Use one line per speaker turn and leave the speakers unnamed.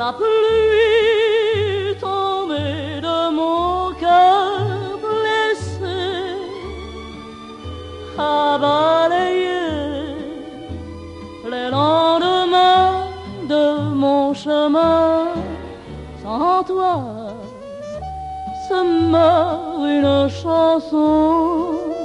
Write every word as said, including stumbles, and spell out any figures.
la pluie tombée de mon cœur blessé a balayé les lendemains de mon chemin. Sans toi, se meurt une chanson.